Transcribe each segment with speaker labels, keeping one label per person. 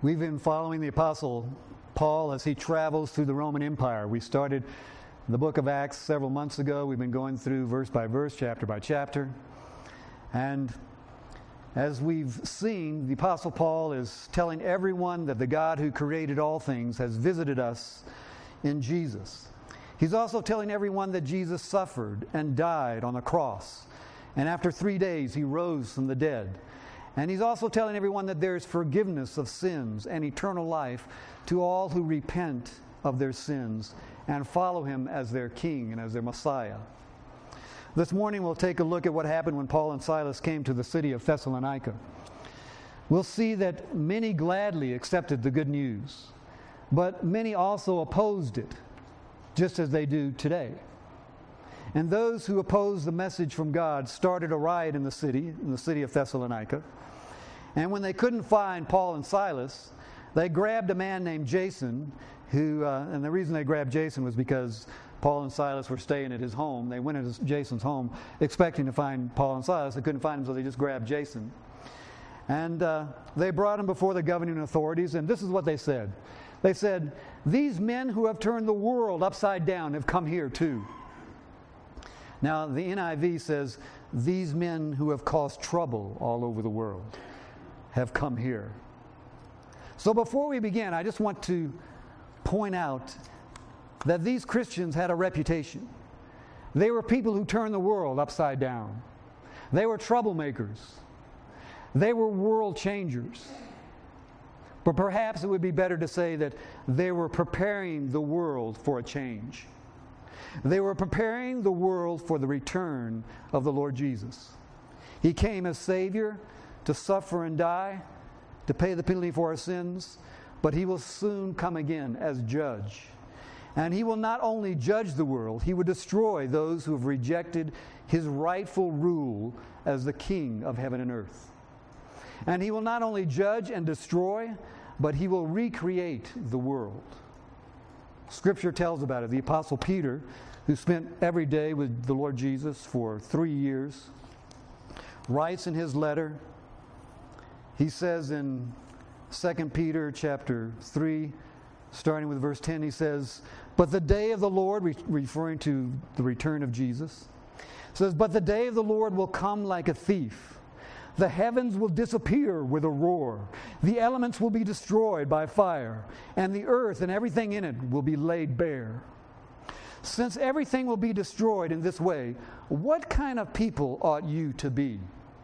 Speaker 1: We've been following the Apostle Paul as he travels through the Roman Empire. We started the book of Acts several months ago. We've been going through verse by verse, chapter by chapter. And as we've seen, the Apostle Paul is telling everyone that the God who created all things has visited us in Jesus. He's also telling everyone that Jesus suffered and died on the cross. And after 3 days, he rose from the dead. And he's also telling everyone that there's forgiveness of sins and eternal life to all who repent of their sins and follow him as their king and as their Messiah. This morning we'll take a look at what happened when Paul and Silas came to the city of Thessalonica. We'll see that many gladly accepted the good news, but many also opposed it, just as they do today. And those who opposed the message from God started a riot in the city of Thessalonica. And when they couldn't find Paul and Silas, they grabbed a man named Jason, and the reason they grabbed Jason was because Paul and Silas were staying at his home. They went into Jason's home expecting to find Paul and Silas. They couldn't find him, so they just grabbed Jason. And they brought him before the governing authorities, and this is what they said. They said, "These men who have turned the world upside down have come here too." Now, the NIV says, "These men who have caused trouble all over the world have come here." So before we begin, I just want to point out that these Christians had a reputation. They were people who turned the world upside down. They were troublemakers. They were world changers. But perhaps it would be better to say that they were preparing the world for a change. They were preparing the world for the return of the Lord Jesus. He came as Savior to suffer and die, to pay the penalty for our sins, but He will soon come again as Judge. And He will not only judge the world, He will destroy those who have rejected His rightful rule as the King of heaven and earth. And He will not only judge and destroy, but He will recreate the world. Scripture tells about it. The Apostle Peter, who spent every day with the Lord Jesus for 3 years, writes in his letter, he says in 2 Peter chapter 3, starting with verse 10, he says, "But the day of the Lord," referring to the return of Jesus, says, "But the day of the Lord will come like a thief. The heavens will disappear with a roar. The elements will be destroyed by fire, and the earth and everything in it will be laid bare. Since everything will be destroyed in this way, what kind of people ought you to be?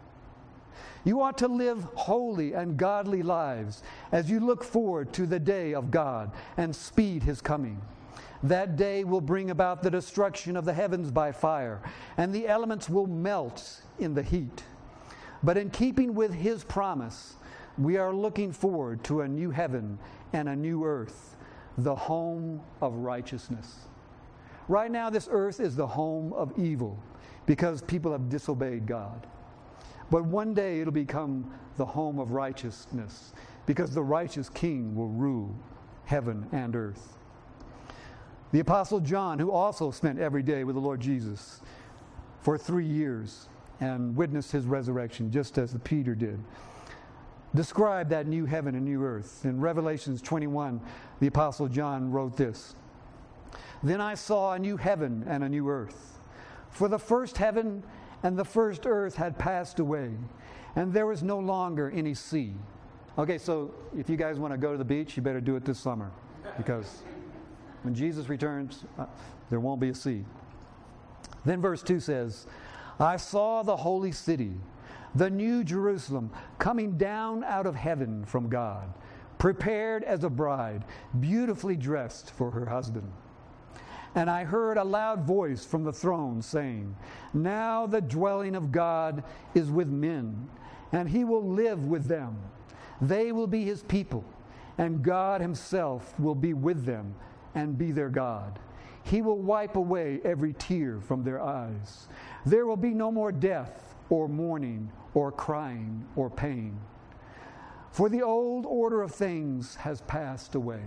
Speaker 1: You ought to live holy and godly lives as you look forward to the day of God and speed His coming. That day will bring about the destruction of the heavens by fire, and the elements will melt in the heat. But in keeping with His promise, we are looking forward to a new heaven and a new earth, the home of righteousness." Right now, this earth is the home of evil because people have disobeyed God. But one day it'll become the home of righteousness because the righteous King will rule heaven and earth. The Apostle John, who also spent every day with the Lord Jesus for 3 years and witnessed His resurrection just as Peter did, described that new heaven and new earth. In Revelations 21, the Apostle John wrote this, "Then I saw a new heaven and a new earth. For the first heaven and the first earth had passed away, and there was no longer any sea." Okay, so if you guys want to go to the beach, you better do it this summer, because when Jesus returns, there won't be a sea. Then verse 2 says, "I saw the holy city, the new Jerusalem, coming down out of heaven from God, prepared as a bride, beautifully dressed for her husband. And I heard a loud voice from the throne saying, 'Now the dwelling of God is with men, and He will live with them. They will be His people, and God Himself will be with them and be their God. He will wipe away every tear from their eyes. There will be no more death or mourning or crying or pain. For the old order of things has passed away.'"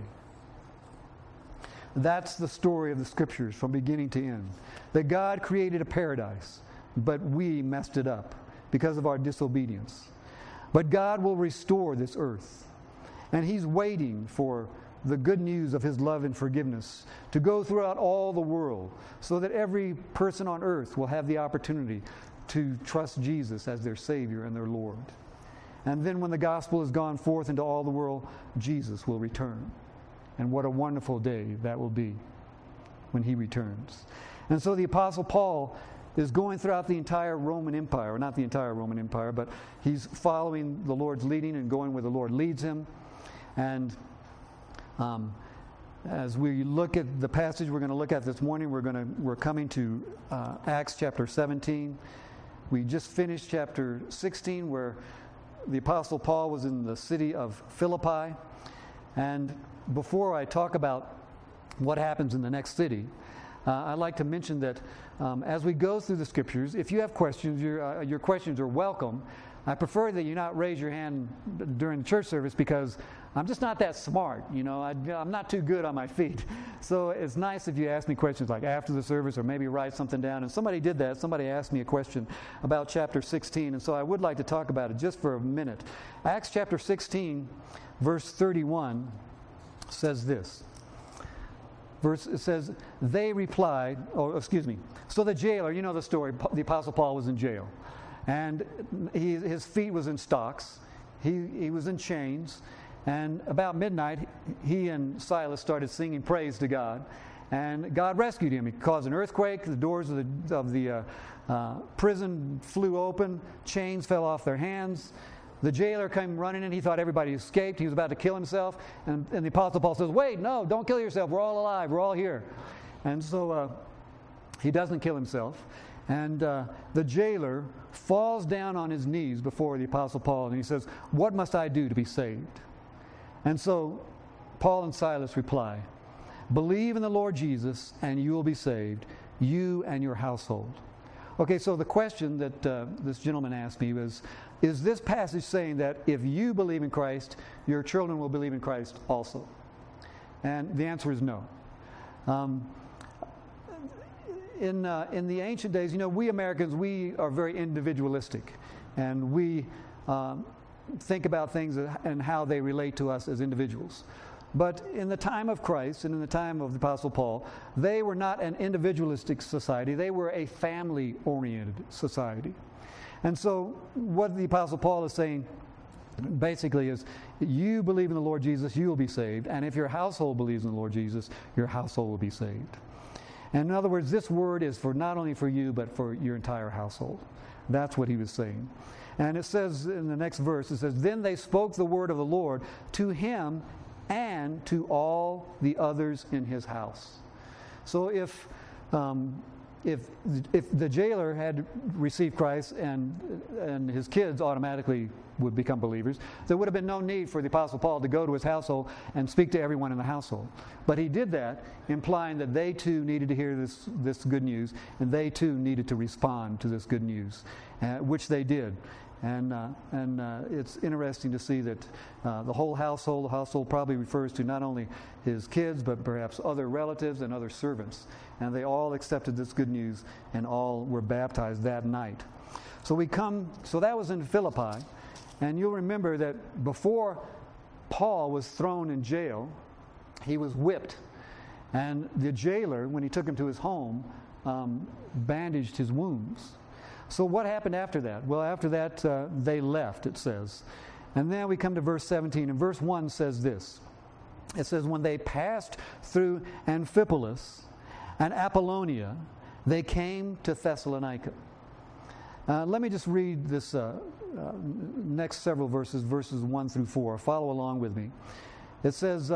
Speaker 1: That's the story of the Scriptures from beginning to end. That God created a paradise, but we messed it up because of our disobedience. But God will restore this earth. And he's waiting for the good news of his love and forgiveness to go throughout all the world so that every person on earth will have the opportunity to trust Jesus as their Savior and their Lord. And then when the gospel has gone forth into all the world, Jesus will return. And what a wonderful day that will be when he returns. And so the Apostle Paul is going throughout the entire Roman Empire, or not the entire Roman Empire, but he's following the Lord's leading and going where the Lord leads him. And as we look at the passage we're going to look at this morning, we're coming to Acts chapter 17. We just finished chapter 16, where the Apostle Paul was in the city of Philippi. And before I talk about what happens in the next city, I'd like to mention that as we go through the Scriptures, if you have questions, your questions are welcome. I prefer that you not raise your hand during the church service, because I'm just not that smart. I'm not too good on my feet. So it's nice if you ask me questions like after the service, or maybe write something down. And somebody did that. Somebody asked me a question about chapter 16, and so I would like to talk about it just for a minute. Acts chapter 16, verse 31 says this. It says, they replied, so the jailer, you know the story, the Apostle Paul was in jail. And his feet was in stocks. He was in chains. And about midnight, he and Silas started singing praise to God. And God rescued him. He caused an earthquake. The doors of the prison flew open. Chains fell off their hands. The jailer came running in. He thought everybody escaped. He was about to kill himself. And the Apostle Paul says, wait, no, don't kill yourself. We're all alive. We're all here. And so he doesn't kill himself. And the jailer falls down on his knees before the Apostle Paul, and he says, what must I do to be saved? And so Paul and Silas reply, believe in the Lord Jesus, and you will be saved, you and your household. Okay, so the question that this gentleman asked me was, is this passage saying that if you believe in Christ, your children will believe in Christ also? And the answer is no. In the ancient days, we Americans, we are very individualistic, and we think about things and how they relate to us as individuals. But in the time of Christ and in the time of the Apostle Paul, they were not an individualistic society. They were a family-oriented society. And so what the Apostle Paul is saying basically is, you believe in the Lord Jesus, you will be saved. And if your household believes in the Lord Jesus, your household will be saved. And in other words, this word is for not only for you, but for your entire household. That's what he was saying. And it says in the next verse, it says, then they spoke the word of the Lord to him and to all the others in his house. So if the jailer had received Christ and his kids automatically would become believers, there would have been no need for the Apostle Paul to go to his household and speak to everyone in the household. But he did that, implying that they too needed to hear this good news, and they too needed to respond to this good news, which they did. And it's interesting to see that the household probably refers to not only his kids, but perhaps other relatives and other servants. And they all accepted this good news, and all were baptized that night. So that was in Philippi. And you'll remember that before Paul was thrown in jail, he was whipped. And the jailer, when he took him to his home, bandaged his wounds. So what happened after that? Well, after that, they left, it says. And then we come to verse 17, and verse 1 says this. It says, when they passed through Amphipolis and Apollonia, they came to Thessalonica. Let me just read this next several verses 1 through 4. Follow along with me. It says,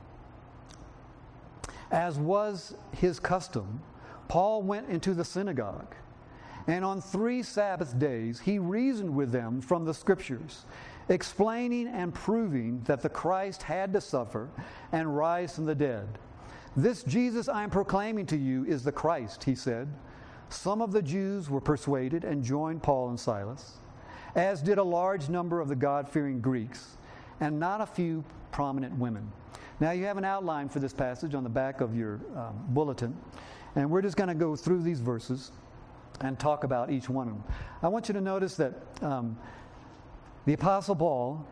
Speaker 1: as was his custom, Paul went into the synagogue, and on 3 Sabbath days he reasoned with them from the Scriptures, explaining and proving that the Christ had to suffer and rise from the dead. This Jesus I am proclaiming to you is the Christ, he said. Some of the Jews were persuaded and joined Paul and Silas, as did a large number of the God-fearing Greeks, and not a few prominent women. Now you have an outline for this passage on the back of your bulletin, and we're just going to go through these verses and talk about each one of them. I want you to notice that the Apostle Paul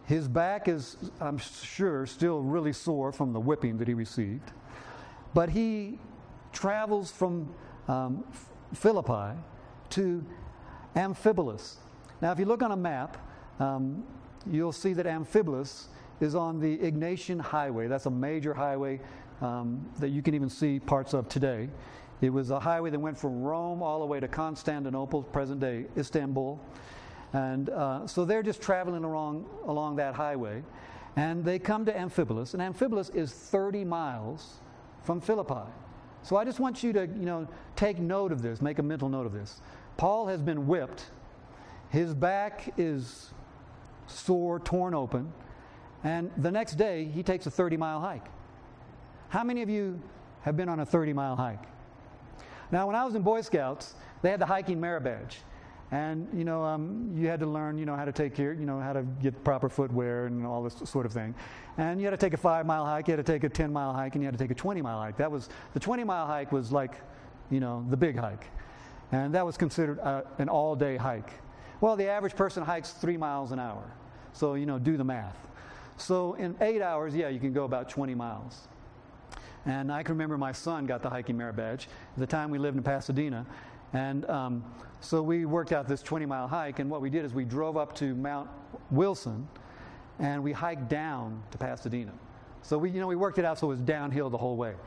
Speaker 1: His back is, I'm sure, still really sore from the whipping that he received. But he travels from Philippi to Amphipolis. Now, if you look on a map, you'll see that Amphipolis is on the Egnatian Highway. That's a major highway that you can even see parts of today. It was a highway that went from Rome all the way to Constantinople, present-day Istanbul. And so they're just traveling along that highway. And they come to Amphipolis. And Amphipolis is 30 miles from Philippi. So I just want you to, take note of this, make a mental note of this. Paul has been whipped. His back is sore, torn open. And the next day, he takes a 30-mile hike. How many of you have been on a 30-mile hike? Now, when I was in Boy Scouts, they had the hiking merit badge. And, you had to learn, how to take care, how to get proper footwear and all this sort of thing. And you had to take a 5-mile hike, you had to take a 10-mile hike, and you had to take a 20-mile hike. The 20-mile hike was like, the big hike. And that was considered an all-day hike. Well, the average person hikes 3 miles an hour. So, do the math. So in 8 hours, you can go about 20 miles. And I can remember my son got the hiking merit badge. At the time we lived in Pasadena. And so we worked out this 20-mile hike, and what we did is we drove up to Mount Wilson, and we hiked down to Pasadena. So we worked it out so it was downhill the whole way.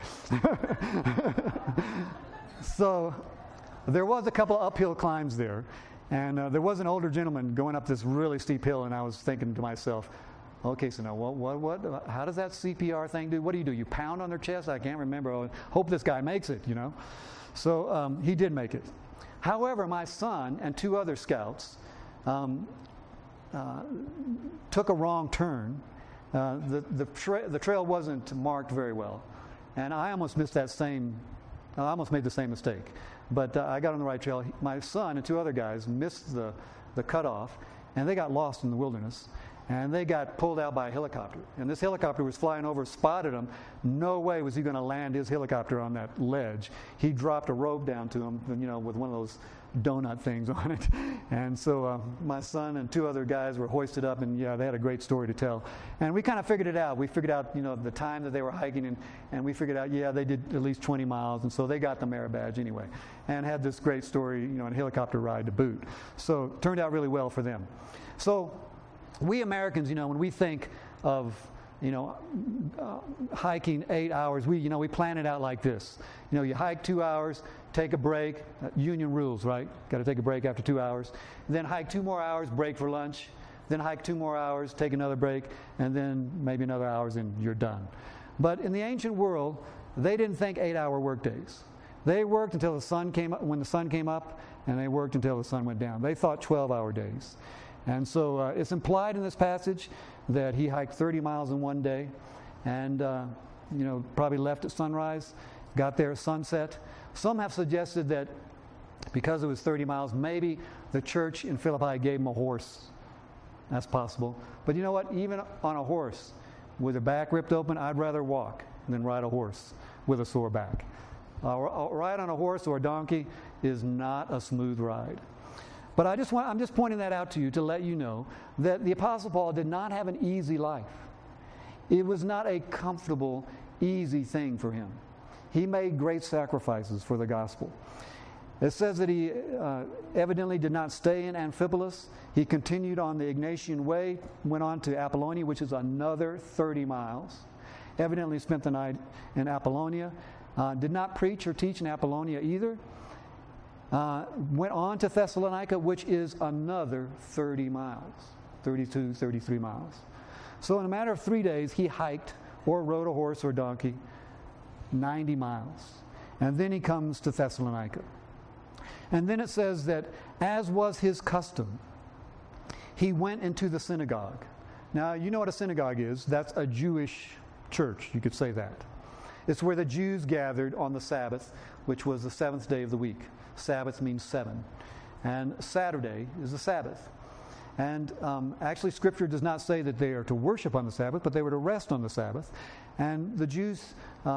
Speaker 1: So there was a couple uphill climbs there, and there was an older gentleman going up this really steep hill, and I was thinking to myself, okay, so now what? How does that CPR thing do? What do? You pound on their chest? I can't remember. I hope this guy makes it, So he did make it. However, my son and 2 other scouts took a wrong turn. The trail wasn't marked very well, and I almost made the same mistake. But I got on the right trail. My son and 2 other guys missed the cutoff, and they got lost in the wilderness. And they got pulled out by a helicopter. And this helicopter was flying over, spotted him. No way was he going to land his helicopter on that ledge. He dropped a rope down to him, with one of those donut things on it. And so my son and 2 other guys were hoisted up, and they had a great story to tell. And we kind of figured it out. We figured out, the time that they were hiking, and we figured out, they did at least 20 miles. And so they got the merit badge anyway, and had this great story, a helicopter ride to boot. So it turned out really well for them. So we Americans, when we think of, hiking 8 hours, we plan it out like this. You hike 2 hours, take a break, union rules, right? Got to take a break after 2 hours. Then hike 2 more hours, break for lunch. Then hike 2 more hours, take another break, and then maybe another hours and you're done. But in the ancient world, they didn't think 8-hour work days. They worked until the sun came up, when the sun came up, and they worked until the sun went down. They thought 12-hour days. And so it's implied in this passage that he hiked 30 miles in one day and, probably left at sunrise, got there at sunset. Some have suggested that because it was 30 miles, maybe the church in Philippi gave him a horse. That's possible. But you know what? Even on a horse, with a back ripped open, I'd rather walk than ride a horse with a sore back. A ride on a horse or a donkey is not a smooth ride. But I'm just pointing that out to you to let you know that the Apostle Paul did not have an easy life. It was not a comfortable, easy thing for him. He made great sacrifices for the gospel. It says that he evidently did not stay in Amphipolis. He continued on the Egnatian Way, went on to Apollonia, which is another 30 miles. Evidently spent the night in Apollonia. Did not preach or teach in Apollonia either. Went on to Thessalonica, which is another 30 miles, 32, 33 miles. So in a matter of 3 days, he hiked or rode a horse or donkey 90 miles. And then he comes to Thessalonica. And then it says that, as was his custom, he went into the synagogue. Now, you know what a synagogue is. That's a Jewish church, you could say that. It's where the Jews gathered on the Sabbath, which was the 7th day of the week. Sabbath means 7. And Saturday is the Sabbath. And actually, Scripture does not say that they are to worship on the Sabbath, but they were to rest on the Sabbath. And the Jews,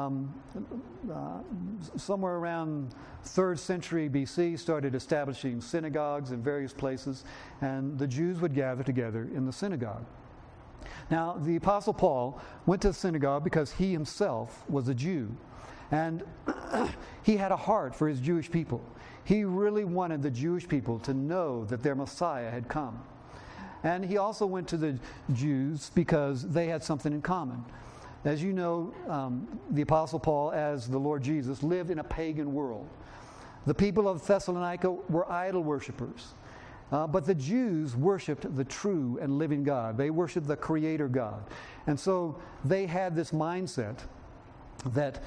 Speaker 1: somewhere around 3rd century BC, started establishing synagogues in various places, and the Jews would gather together in the synagogue. Now, the Apostle Paul went to the synagogue because he himself was a Jew. And he had a heart for his Jewish people. He really wanted the Jewish people to know that their Messiah had come. And he also went to the Jews because they had something in common. As you know, the Apostle Paul, as the Lord Jesus, lived in a pagan world. The people of Thessalonica were idol worshipers. But the Jews worshipped the true and living God. They worshipped the Creator God. And so they had this mindset that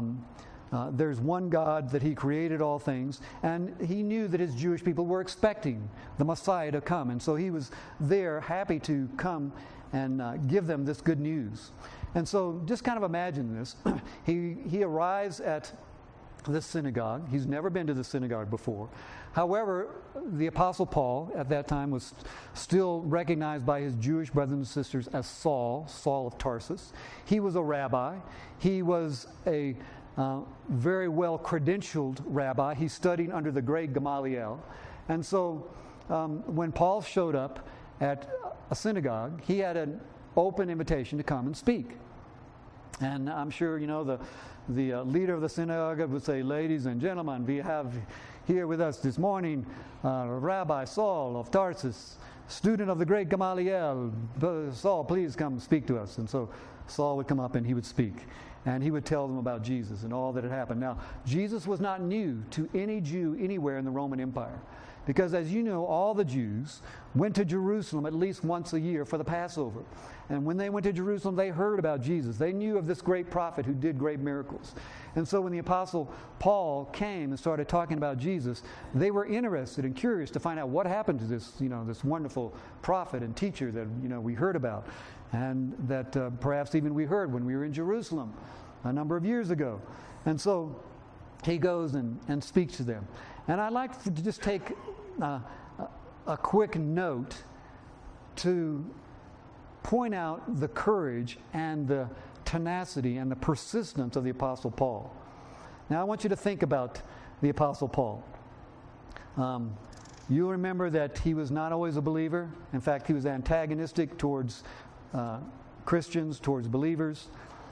Speaker 1: there's one God, that He created all things, and He knew that His Jewish people were expecting the Messiah to come. And so He was there, happy to come and give them this good news. And so just kind of imagine this. He arrives at this synagogue. He's never been to the synagogue before. However, the Apostle Paul at that time was still recognized by his Jewish brothers and sisters as Saul of Tarsus. He was a rabbi. He was a very well credentialed rabbi. He studied under the great Gamaliel. And so when Paul showed up at a synagogue, he had an open invitation to come and speak. And I'm sure, you know, the leader of the synagogue would say, "Ladies and gentlemen, we have here with us this morning Rabbi Saul of Tarsus, student of the great Gamaliel. Saul, please come speak to us." And so Saul would come up and he would speak. And he would tell them about Jesus and all that had happened. Now, Jesus was not new to any Jew anywhere in the Roman Empire. Because as you know, all the Jews went to Jerusalem at least once a year for the Passover. And when they went to Jerusalem, they heard about Jesus. They knew of this great prophet who did great miracles. And so when the Apostle Paul came and started talking about Jesus, they were interested and curious to find out what happened to this, this wonderful prophet and teacher that, we heard about. And that perhaps even we heard when we were in Jerusalem a number of years ago. And so he goes and speaks to them. And I'd like to just take a quick note to point out the courage and the tenacity and the persistence of the Apostle Paul. Now I want you to think about the Apostle Paul. You'll remember that he was not always a believer. In fact, he was antagonistic towards Christians, towards believers.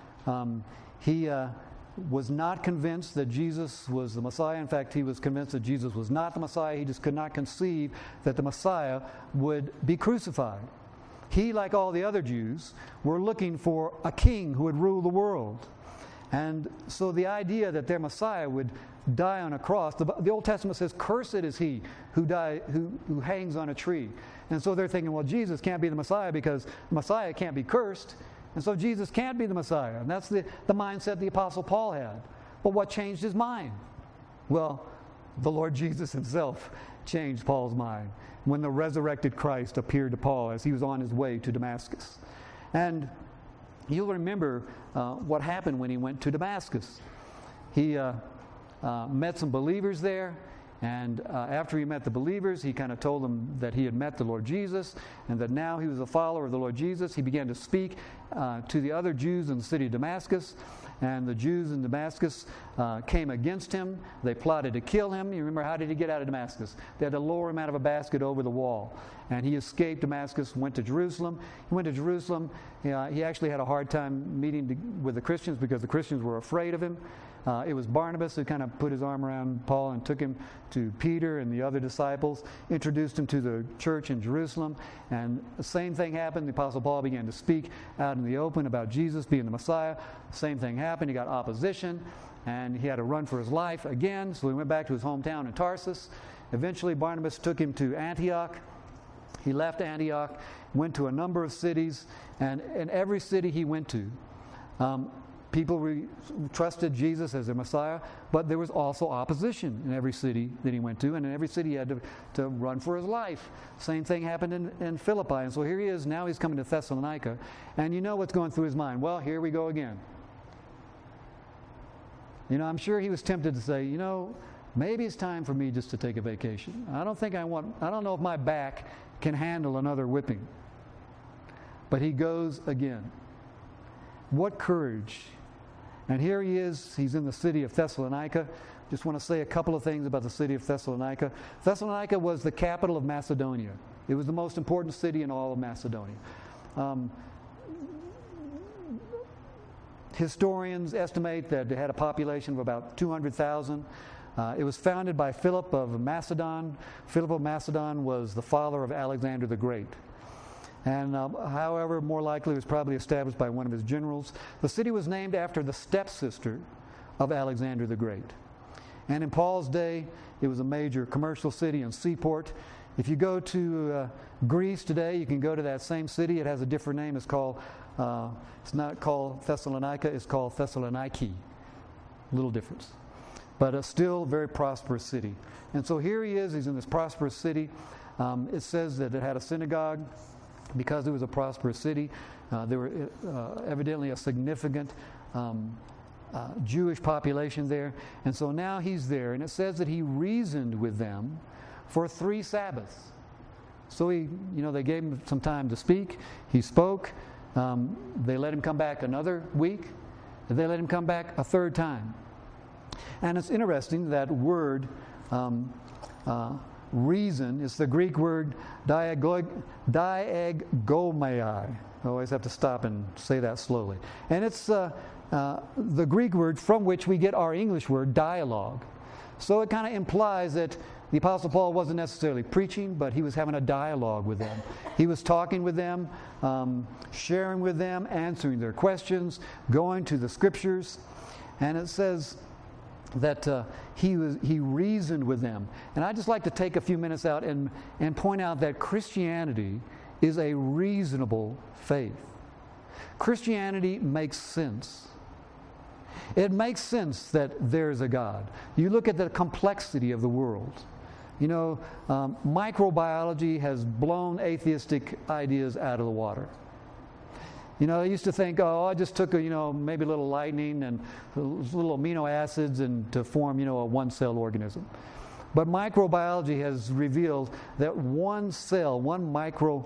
Speaker 1: He was not convinced that Jesus was the Messiah. In fact, he was convinced that Jesus was not the Messiah. He just could not conceive that the Messiah would be crucified. He, like all the other Jews, were looking for a king who would rule the world. And so the idea that their Messiah would die on a cross, the Old Testament says, "Cursed is he who hangs on a tree." And so they're thinking, well, Jesus can't be the Messiah because the Messiah can't be cursed. And so Jesus can't be the Messiah. And that's the mindset the Apostle Paul had. But what changed his mind? Well, the Lord Jesus himself changed Paul's mind when the resurrected Christ appeared to Paul as he was on his way to Damascus. And you'll remember what happened when he went to Damascus. He met some believers there. And after he met the believers, he kind of told them that he had met the Lord Jesus and that now he was a follower of the Lord Jesus. He began to speak to the other Jews in the city of Damascus. And the Jews in Damascus came against him. They plotted to kill him. You remember, how did he get out of Damascus? They had to lower him out of a basket over the wall. And he escaped Damascus, went to Jerusalem. He went to Jerusalem. He actually had a hard time meeting with the Christians because the Christians were afraid of him. It was Barnabas who kind of put his arm around Paul and took him to Peter and the other disciples, introduced him to the church in Jerusalem. And the same thing happened. The Apostle Paul began to speak out in the open about Jesus being the Messiah. Same thing happened. He got opposition, and he had to run for his life again. So he went back to his hometown in Tarsus. Eventually, Barnabas took him to Antioch. He left Antioch, went to a number of cities, and in every city he went to, people trusted Jesus as their Messiah, but there was also opposition in every city that he went to, and in every city he had to run for his life. Same thing happened in Philippi, and so here he is, now he's coming to Thessalonica, and you know what's going through his mind. Well, here we go again. I'm sure he was tempted to say, maybe it's time for me just to take a vacation. I don't know if my back can handle another whipping. But he goes again. What courage. And here he is. He's in the city of Thessalonica. Just want to say a couple of things about the city of Thessalonica. Thessalonica was the capital of Macedonia. It was the most important city in all of Macedonia. historians estimate that it had a population of about 200,000. It was founded by Philip of Macedon. Philip of Macedon was the father of Alexander the Great. And however, more likely it was probably established by one of his generals. The city was named after the stepsister of Alexander the Great. And in Paul's day, it was a major commercial city and seaport. If you go to Greece today, you can go to that same city. It has a different name. It's not called Thessalonica, it's called Thessaloniki. Little difference. But still a very prosperous city. And so here he is, he's in this prosperous city. It says that it had a synagogue because it was a prosperous city. There were evidently a significant Jewish population there. And so now he's there, and it says that he reasoned with them for 3 Sabbaths. So they gave him some time to speak. He spoke. They let him come back another week. They let him come back a third time. And it's interesting that word reason is the Greek word diagomai. I always have to stop and say that slowly. And it's the Greek word from which we get our English word dialogue. So it kind of implies that the Apostle Paul wasn't necessarily preaching, but he was having a dialogue with them. He was talking with them, sharing with them, answering their questions, going to the Scriptures. And it says that he reasoned with them. And I'd just like to take a few minutes out and point out that Christianity is a reasonable faith. Christianity makes sense. It makes sense that there's a God. You look at the complexity of the world. Microbiology has blown atheistic ideas out of the water. I used to think, I just took maybe a little lightning and little amino acids and to form, a one-cell organism. But microbiology has revealed that one micro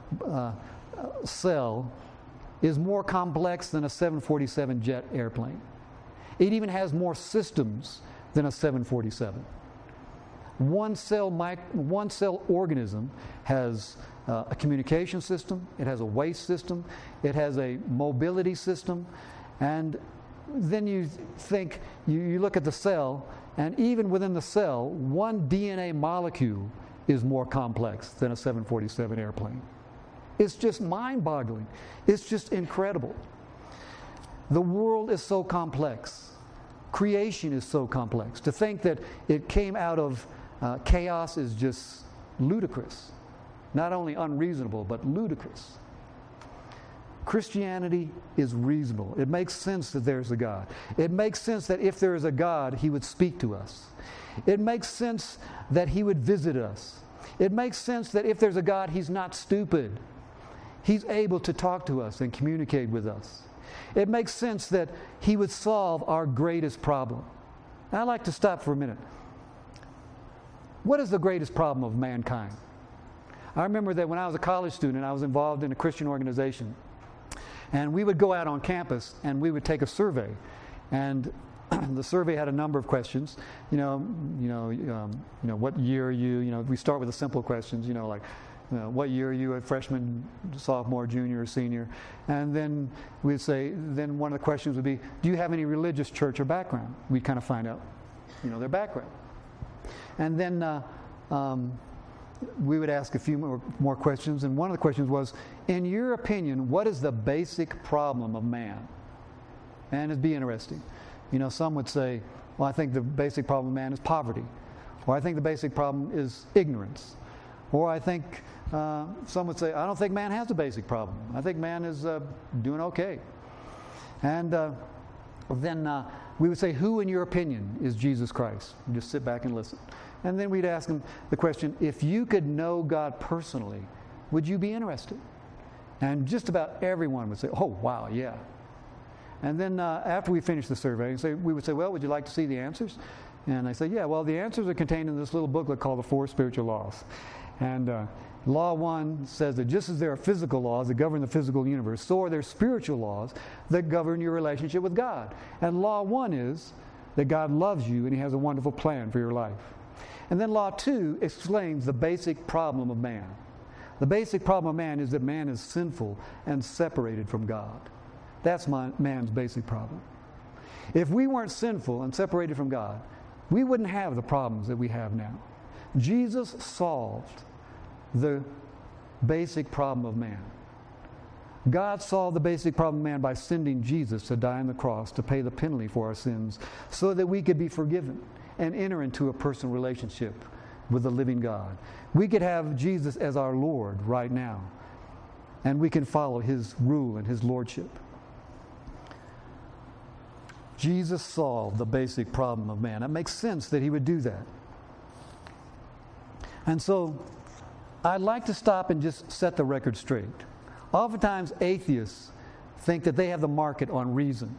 Speaker 1: cell is more complex than a 747 jet airplane. It even has more systems than a 747. One cell organism has a communication system, it has a waste system, it has a mobility system, and then you think, you look at the cell, and even within the cell, one DNA molecule is more complex than a 747 airplane. It's just mind-boggling. It's just incredible. The world is so complex. Creation is so complex. To think that it came out of chaos is just ludicrous. Not only unreasonable, but ludicrous. Christianity is reasonable. It makes sense that there's a God. It makes sense that if there is a God, He would speak to us. It makes sense that He would visit us. It makes sense that if there's a God, He's not stupid. He's able to talk to us and communicate with us. It makes sense that He would solve our greatest problem. Now, I'd like to stop for a minute. What is the greatest problem of mankind? I remember that when I was a college student, I was involved in a Christian organization. And we would go out on campus and we would take a survey. And the survey had a number of questions. What year are you? We start with the simple questions, like, what year are you, a freshman, sophomore, junior, or senior? And then we'd say, then one of the questions would be, do you have any religious church or background? We'd kind of find out, their background. And then we would ask a few more questions, and one of the questions was, in your opinion, what is the basic problem of man? And it'd be interesting. Some would say, well, I think the basic problem of man is poverty. Or I think the basic problem is ignorance. Or I think some would say, I don't think man has a basic problem. I think man is doing okay. And then we would say, who in your opinion is Jesus Christ? And just sit back and listen. And then we'd ask them the question, if you could know God personally, would you be interested? And just about everyone would say, oh, wow, yeah. And then after we finished the survey, we would say, well, would you like to see the answers? And I say, yeah, well, the answers are contained in this little booklet called The Four Spiritual Laws. And Law 1 says that just as there are physical laws that govern the physical universe, so are there spiritual laws that govern your relationship with God. And Law 1 is that God loves you and He has a wonderful plan for your life. And then Law 2 explains the basic problem of man. The basic problem of man is that man is sinful and separated from God. That's man's basic problem. If we weren't sinful and separated from God, we wouldn't have the problems that we have now. Jesus solved the basic problem of man. God solved the basic problem of man by sending Jesus to die on the cross to pay the penalty for our sins so that we could be forgiven and enter into a personal relationship with the living God. We could have Jesus as our Lord right now, and we can follow His rule and His lordship. Jesus solved the basic problem of man. It makes sense that He would do that. And so, I'd like to stop and just set the record straight. Oftentimes, atheists think that they have the market on reason.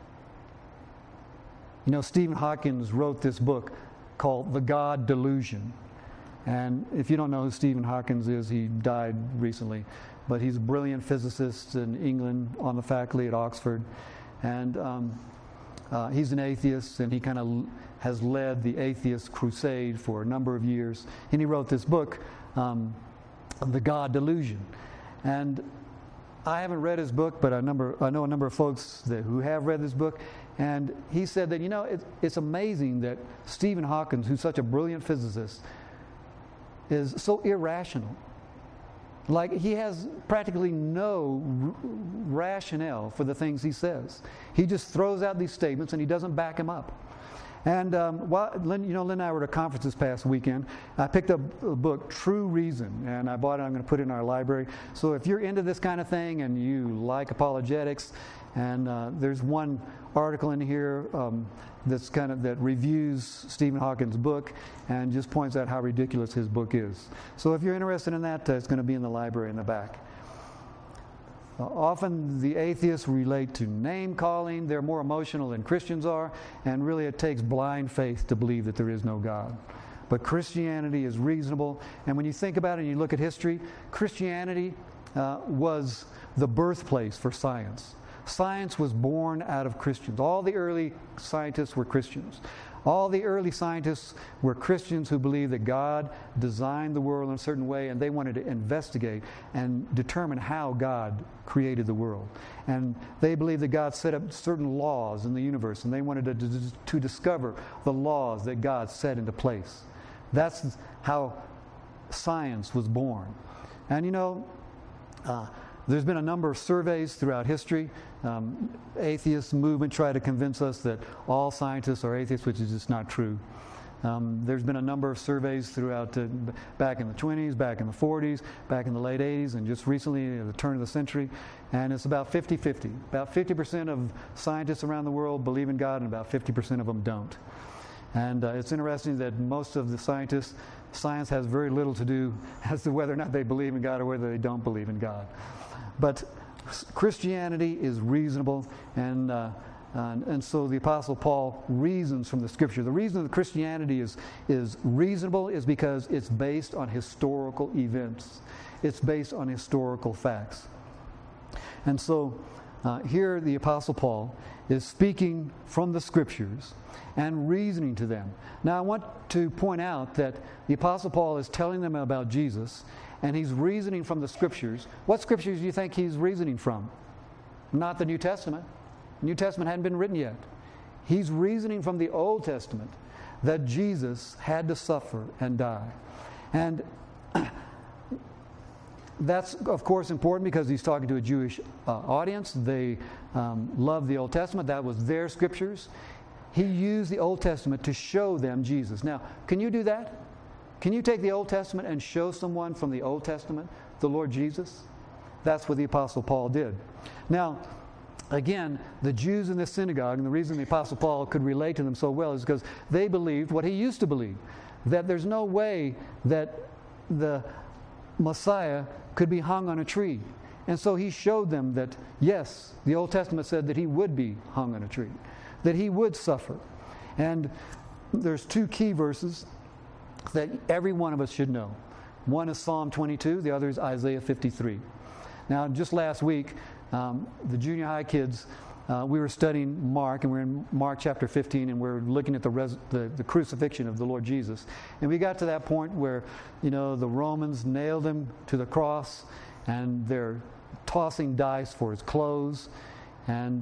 Speaker 1: You know, Stephen Hawking wrote this book called The God Delusion. And if you don't know who Stephen Hawking is, he died recently. But he's a brilliant physicist in England on the faculty at Oxford. And he's an atheist, and he kind of has led the atheist crusade for a number of years. And he wrote this book, The God Delusion. And I haven't read his book, but I know a number of folks who have read this book. And he said that, you know, it's amazing that Stephen Hawking, who's such a brilliant physicist, is so irrational. Like, he has practically no rationale for the things he says. He just throws out these statements and he doesn't back them up. And Lynn and I were at a conference this past weekend. I picked up a book, True Reason, and I bought it. I'm going to put it in our library. So if you're into this kind of thing and you like apologetics, and there's one article in here that reviews Stephen Hawking's book and just points out how ridiculous his book is. So if you're interested in that, it's going to be in the library in the back. Often the atheists relate to name-calling. They're more emotional than Christians are, and really it takes blind faith to believe that there is no God. But Christianity is reasonable, and when you think about it and you look at history, Christianity was the birthplace for science. Science was born out of Christians. All the early scientists were Christians. All the early scientists were Christians who believed that God designed the world in a certain way, and they wanted to investigate and determine how God created the world. And they believed that God set up certain laws in the universe, and they wanted to discover the laws that God set into place. That's how science was born. And you know, there's been a number of surveys throughout history. Atheist movement try to convince us that all scientists are atheists, which is just not true. There's been a number of surveys throughout, back in the 20s, back in the 40s, back in the late 80s, and just recently at the turn of the century. And it's about 50-50. About 50% of scientists around the world believe in God, and about 50% of them don't. And it's interesting that most of the science has very little to do as to whether or not they believe in God or whether they don't believe in God. But Christianity is reasonable, and so the Apostle Paul reasons from the Scripture. The reason that Christianity is reasonable is because it's based on historical events. It's based on historical facts. And so here the Apostle Paul is speaking from the Scriptures and reasoning to them. Now I want to point out that the Apostle Paul is telling them about Jesus, and he's reasoning from the Scriptures. What Scriptures do you think he's reasoning from? Not the New Testament. The New Testament hadn't been written yet. He's reasoning from the Old Testament that Jesus had to suffer and die. And that's, of course, important because he's talking to a Jewish audience. They love the Old Testament. That was their Scriptures. He used the Old Testament to show them Jesus. Now, can you do that? Can you take the Old Testament and show someone from the Old Testament the Lord Jesus? That's what the Apostle Paul did. Now, again, the Jews in this synagogue, and the reason the Apostle Paul could relate to them so well is because they believed what he used to believe, that there's no way that the Messiah could be hung on a tree. And so he showed them that, yes, the Old Testament said that he would be hung on a tree, that he would suffer. And there's two key verses that every one of us should know. One is Psalm 22, the other is Isaiah 53. Now, just last week, the junior high kids we were studying Mark, and we're in Mark chapter 15, and we're looking at the crucifixion of the Lord Jesus. And we got to that point where, the Romans nailed him to the cross, and they're tossing dice for his clothes. And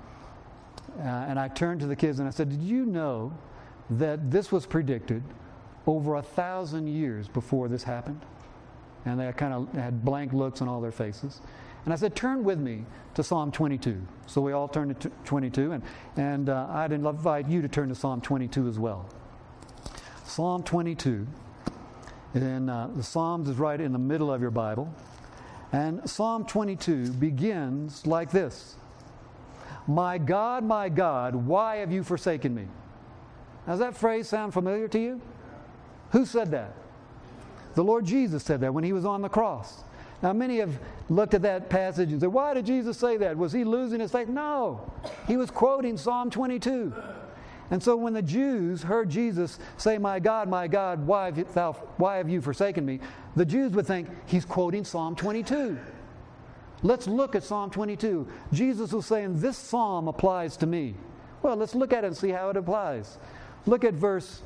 Speaker 1: I turned to the kids and I said, did you know that this was predicted over 1,000 years before this happened? And they kind of had blank looks on all their faces. And I said, turn with me to Psalm 22. So we all turned to 22, and I'd invite you to turn to Psalm 22 as well. Psalm 22, and the Psalms is right in the middle of your Bible. And Psalm 22 begins like this: my God, why have you forsaken me? Now, does that phrase sound familiar to you? Who said that? The Lord Jesus said that when he was on the cross. Now, many have looked at that passage and said, why did Jesus say that? Was he losing his faith? No. He was quoting Psalm 22. And so when the Jews heard Jesus say, my God, why have you forsaken me? The Jews would think he's quoting Psalm 22. Let's look at Psalm 22. Jesus was saying, this psalm applies to me. Well, let's look at it and see how it applies. Look at verse...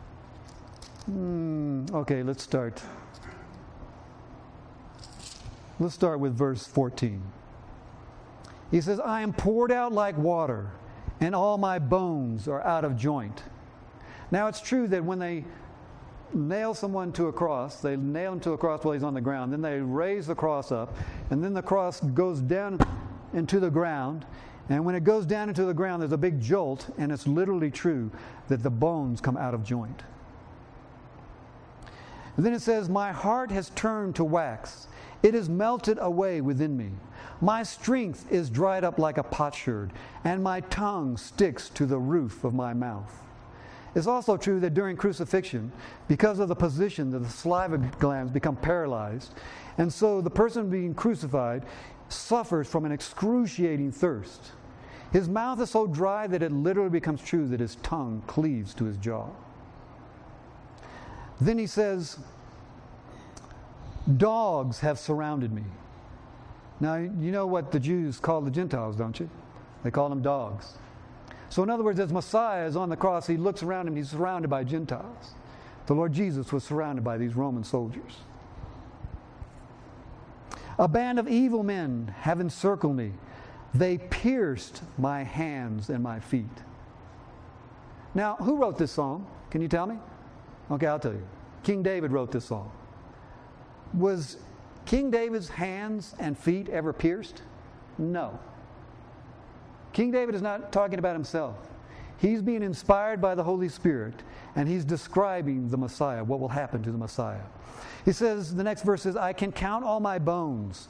Speaker 1: okay, let's start. Let's start with verse 14. He says, I am poured out like water, and all my bones are out of joint. Now, it's true that when they nail someone to a cross, they nail him to a cross while he's on the ground, then they raise the cross up, and then the cross goes down into the ground, and when it goes down into the ground, there's a big jolt, and it's literally true that the bones come out of joint. And then it says, my heart has turned to wax. It is melted away within me. My strength is dried up like a potsherd, and my tongue sticks to the roof of my mouth. It's also true that during crucifixion, because of the position, the saliva glands become paralyzed, and so the person being crucified suffers from an excruciating thirst. His mouth is so dry that it literally becomes true that his tongue cleaves to his jaw. Then he says, dogs have surrounded me. Now, you know what the Jews call the Gentiles, don't you? They call them dogs. So in other words, as Messiah is on the cross, he looks around him, he's surrounded by Gentiles. The Lord Jesus was surrounded by these Roman soldiers. A band of evil men have encircled me. They pierced my hands and my feet. Now, who wrote this psalm? Can you tell me? Okay, I'll tell you. King David wrote this psalm. Was King David's hands and feet ever pierced? No. King David is not talking about himself. He's being inspired by the Holy Spirit, and he's describing the Messiah, what will happen to the Messiah. He says, the next verse says, I can count all my bones.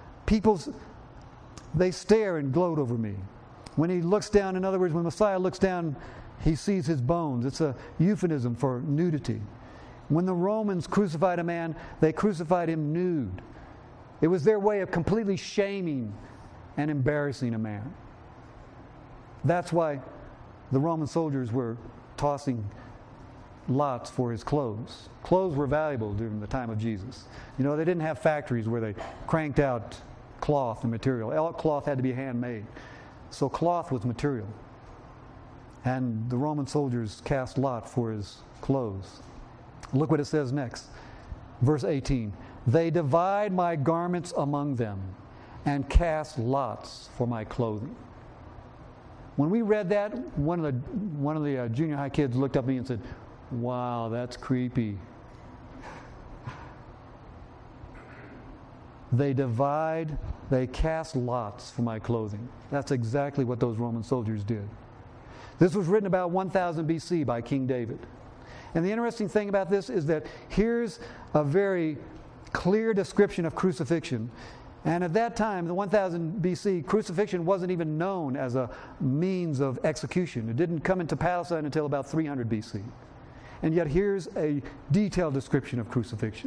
Speaker 1: They stare and gloat over me. When he looks down, in other words, when Messiah looks down, he sees his bones. It's a euphemism for nudity. When the Romans crucified a man, they crucified him nude. It was their way of completely shaming and embarrassing a man. That's why the Roman soldiers were tossing lots for his clothes. Clothes were valuable during the time of Jesus. They didn't have factories where they cranked out cloth and material. All cloth had to be handmade. So cloth was material. And the Roman soldiers cast lot for his clothes. Look what it says next. Verse 18. They divide my garments among them and cast lots for my clothing. When we read that, one of the junior high kids looked up at me and said, wow, that's creepy. They cast lots for my clothing. That's exactly what those Roman soldiers did. This was written about 1000 BC by King David. And the interesting thing about this is that here's a very clear description of crucifixion. And at that time, the 1000 BC, crucifixion wasn't even known as a means of execution. It didn't come into Palestine until about 300 BC. And yet here's a detailed description of crucifixion.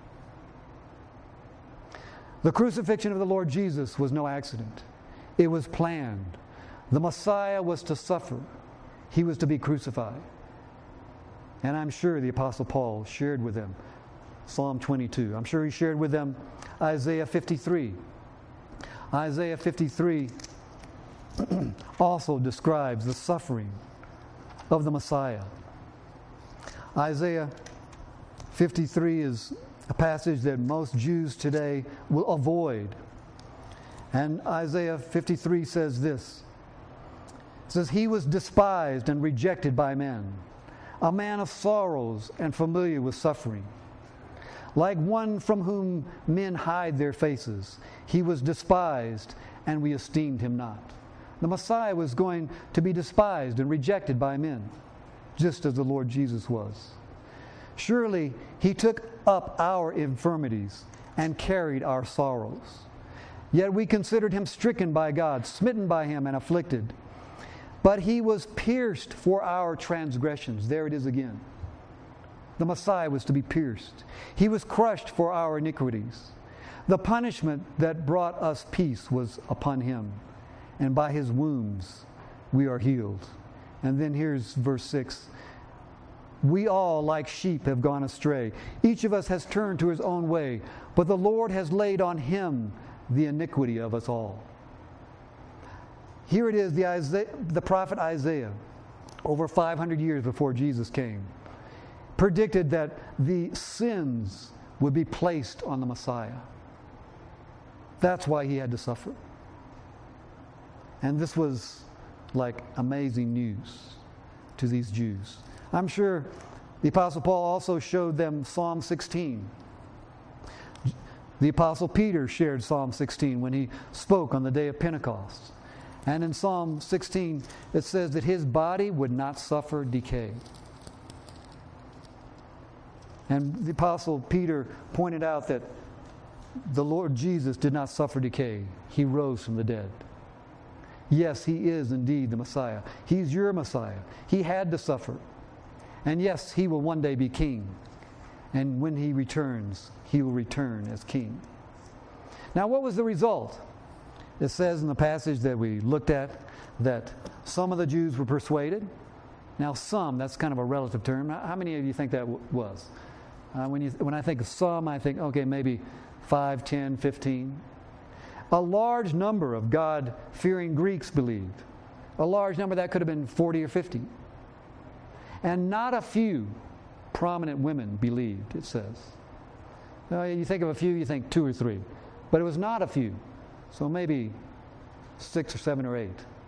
Speaker 1: The crucifixion of the Lord Jesus was no accident. It was planned. The Messiah was to suffer. He was to be crucified. And I'm sure the Apostle Paul shared with them Psalm 22. I'm sure he shared with them Isaiah 53. Isaiah 53 also describes the suffering of the Messiah. Isaiah 53 is a passage that most Jews today will avoid. And Isaiah 53 says this. It says, "He was despised and rejected by men, a man of sorrows and familiar with suffering. Like one from whom men hide their faces, he was despised, and we esteemed him not." The Messiah was going to be despised and rejected by men, just as the Lord Jesus was. Surely he took up our infirmities and carried our sorrows. Yet we considered him stricken by God, smitten by him, and afflicted. But he was pierced for our transgressions. There it is again. The Messiah was to be pierced. He was crushed for our iniquities. The punishment that brought us peace was upon him, and by his wounds we are healed. And then here's verse 6. "We all, like sheep, have gone astray. Each of us has turned to his own way, but the Lord has laid on him the iniquity of us all." Here it is, the prophet Isaiah, over 500 years before Jesus came, predicted that the sins would be placed on the Messiah. That's why he had to suffer. And this was like amazing news to these Jews. I'm sure the Apostle Paul also showed them Psalm 16. The Apostle Peter shared Psalm 16 when he spoke on the day of Pentecost. And in Psalm 16, it says that his body would not suffer decay. And the Apostle Peter pointed out that the Lord Jesus did not suffer decay. He rose from the dead. Yes, he is indeed the Messiah. He's your Messiah. He had to suffer. And yes, he will one day be king. And when he returns, he will return as king. Now, what was the result? It says in the passage that we looked at that some of the Jews were persuaded. Now, some, that's kind of a relative term. How many of you think that was? When I think of some, I think, okay, maybe 5, 10, 15. A large number of God-fearing Greeks believed. A large number, that could have been 40 or 50. And not a few prominent women believed, it says. You think of a few, you think 2 or 3. But it was not a few. So maybe 6 or 7 or 8.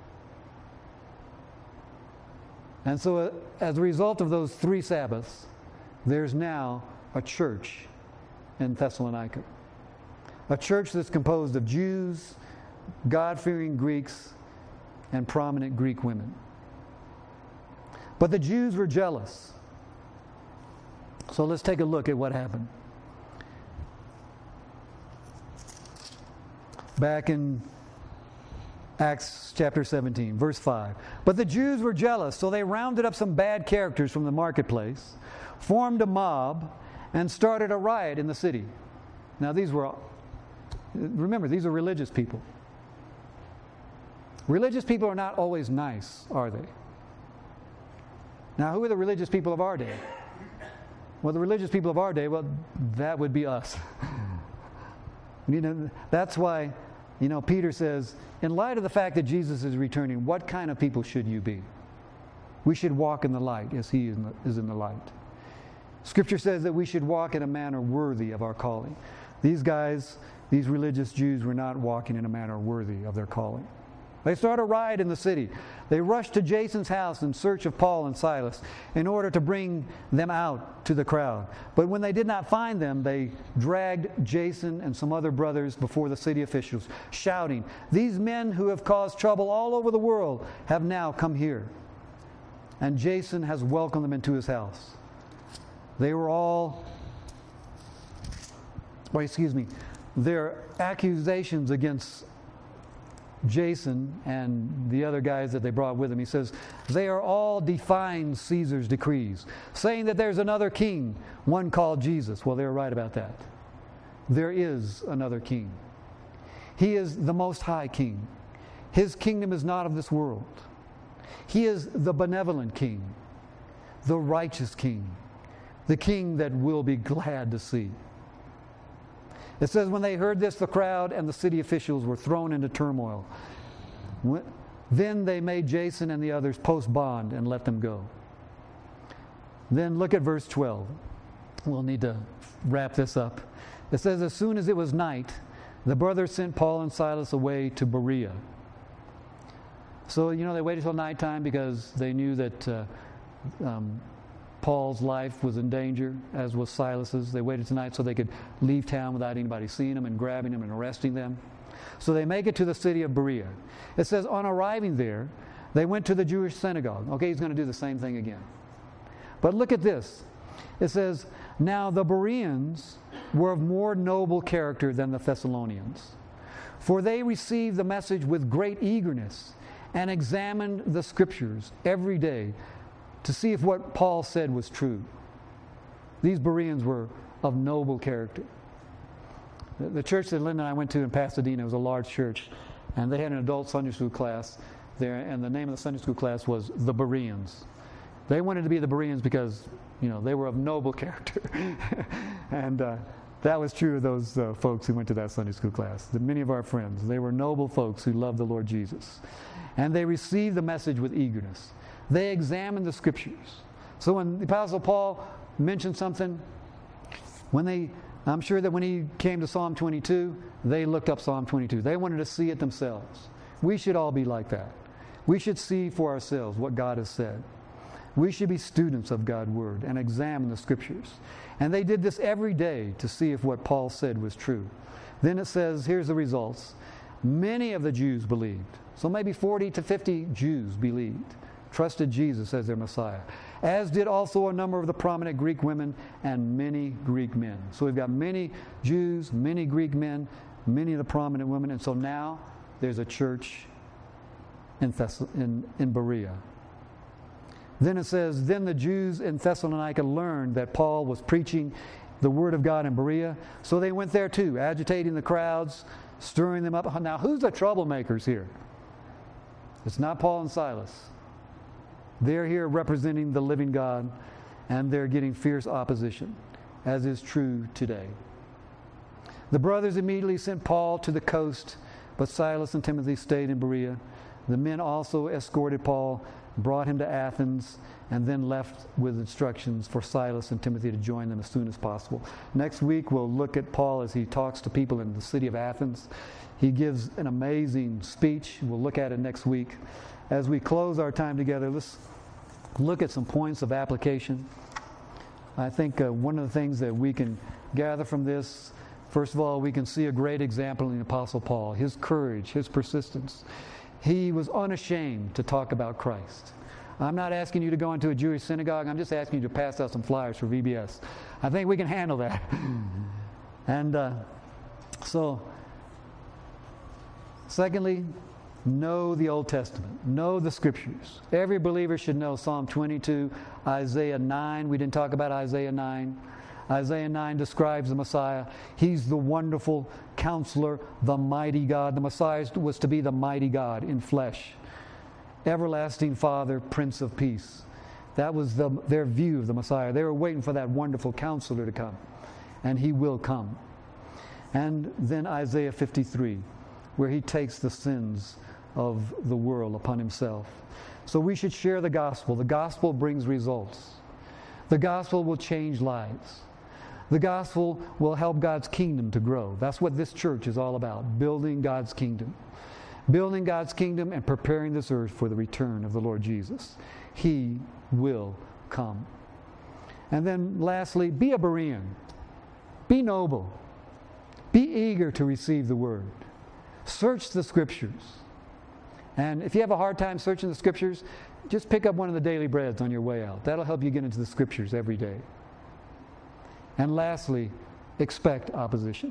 Speaker 1: And so as a result of those 3 Sabbaths, there's now a church in Thessalonica. A church that's composed of Jews, God-fearing Greeks, and prominent Greek women. But the Jews were jealous. So let's take a look at what happened. Back in Acts chapter 17, verse 5. "But the Jews were jealous, so they rounded up some bad characters from the marketplace, formed a mob, and started a riot in the city." Now remember, these are religious people. Religious people are not always nice, are they? Now, who are the religious people of our day? Well, the religious people of our day, well, that would be us. That's why, Peter says, in light of the fact that Jesus is returning, what kind of people should you be? We should walk in the light as he is in the light. Scripture says that we should walk in a manner worthy of our calling. These guys, these religious Jews, were not walking in a manner worthy of their calling. They started a riot in the city. They rushed to Jason's house in search of Paul and Silas in order to bring them out to the crowd. But when they did not find them, they dragged Jason and some other brothers before the city officials, shouting, "These men who have caused trouble all over the world have now come here." And Jason has welcomed them into his house. Their accusations against Jason and the other guys that they brought with him, he says, they are all defying Caesar's decrees, saying that there's another king, one called Jesus. Well, they're right about that. There is another king. He is the Most High King. His kingdom is not of this world. He is the benevolent king, the righteous king, the king that we'll be glad to see. It says, when they heard this, the crowd and the city officials were thrown into turmoil. Then they made Jason and the others post bond and let them go. Then look at verse 12. We'll need to wrap this up. It says, as soon as it was night, the brothers sent Paul and Silas away to Berea. So, they waited till nighttime because they knew that Paul's life was in danger, as was Silas's. They waited tonight so they could leave town without anybody seeing them and grabbing them and arresting them. So they make it to the city of Berea. It says, on arriving there, they went to the Jewish synagogue. Okay, he's going to do the same thing again. But look at this. It says, now the Bereans were of more noble character than the Thessalonians, for they received the message with great eagerness and examined the Scriptures every day to see if what Paul said was true. These Bereans were of noble character. The church that Linda and I went to in Pasadena was a large church, and they had an adult Sunday school class there, and the name of the Sunday school class was the Bereans. They wanted to be the Bereans because, they were of noble character. And that was true of those folks who went to that Sunday school class. Many of our friends, they were noble folks who loved the Lord Jesus. And they received the message with eagerness. They examined the Scriptures. So when the Apostle Paul mentioned something, I'm sure that when he came to Psalm 22, they looked up Psalm 22. They wanted to see it themselves. We should all be like that. We should see for ourselves what God has said. We should be students of God's Word and examine the Scriptures. And they did this every day to see if what Paul said was true. Then it says, here's the results. Many of the Jews believed. So maybe 40 to 50 Jews believed, trusted Jesus as their Messiah, as did also a number of the prominent Greek women and many Greek men. So we've got many Jews, many Greek men, many of the prominent women, and so now there's a church in Berea. Then it says, then the Jews in Thessalonica learned that Paul was preaching the Word of God in Berea, so they went there too, agitating the crowds, stirring them up. Now, who's the troublemakers here? It's not Paul and Silas. They're here representing the living God, and they're getting fierce opposition, as is true today. The brothers immediately sent Paul to the coast, but Silas and Timothy stayed in Berea. The men also escorted Paul, brought him to Athens, and then left with instructions for Silas and Timothy to join them as soon as possible. Next week, we'll look at Paul as he talks to people in the city of Athens. He gives an amazing speech. We'll look at it next week. As we close our time together, let's look at some points of application. I think one of the things that we can gather from this, first of all, we can see a great example in the Apostle Paul, his courage, his persistence. He was unashamed to talk about Christ. I'm not asking you to go into a Jewish synagogue. I'm just asking you to pass out some flyers for VBS. I think we can handle that. And so, secondly, know the Old Testament. Know the Scriptures. Every believer should know Psalm 22, Isaiah 9. We didn't talk about Isaiah 9. Isaiah 9 describes the Messiah. He's the wonderful counselor, the mighty God. The Messiah was to be the mighty God in flesh. Everlasting Father, Prince of Peace. That was their view of the Messiah. They were waiting for that wonderful counselor to come. And he will come. And then Isaiah 53, where he takes the sins of the world upon himself. So we should share the gospel. The gospel brings results. The gospel will change lives. The gospel will help God's kingdom to grow. That's what this church is all about, building God's kingdom. Building God's kingdom and preparing this earth for the return of the Lord Jesus. He will come. And then lastly, be a Berean. Be noble. Be eager to receive the Word. Search the Scriptures. And if you have a hard time searching the Scriptures, just pick up one of the daily breads on your way out. That'll help you get into the Scriptures every day. And lastly, expect opposition.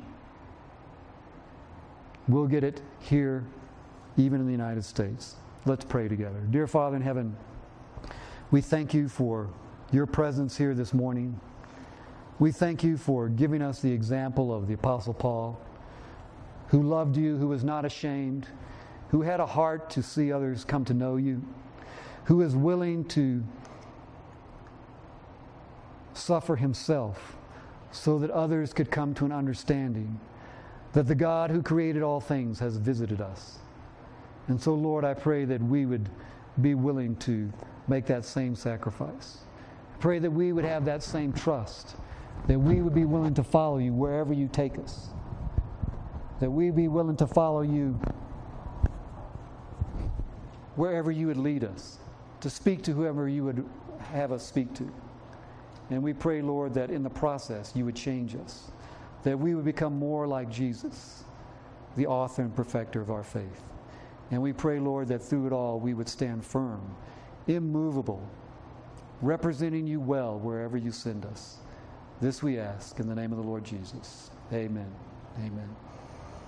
Speaker 1: We'll get it here, even in the United States. Let's pray together. Dear Father in heaven, we thank you for your presence here this morning. We thank you for giving us the example of the Apostle Paul, who loved you, who was not ashamed, who had a heart to see others come to know you, who is willing to suffer himself so that others could come to an understanding that the God who created all things has visited us. And so, Lord, I pray that we would be willing to make that same sacrifice. I pray that we would have that same trust, that we would be willing to follow you wherever you take us, that we be willing to follow you wherever you would lead us, to speak to whoever you would have us speak to. And we pray, Lord, that in the process you would change us, that we would become more like Jesus, the author and perfecter of our faith. And we pray, Lord, that through it all we would stand firm, immovable, representing you well wherever you send us. This we ask in the name of the Lord Jesus. Amen. Amen.